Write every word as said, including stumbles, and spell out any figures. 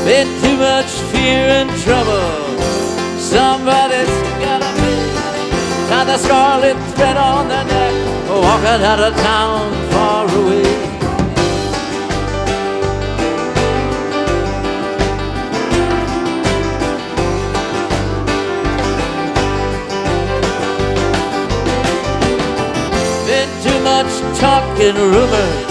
Been too much fear and trouble. Somebody's gotta pay. Tie the scarlet thread on their neck, walking out of town far away. Been too much talk and rumors.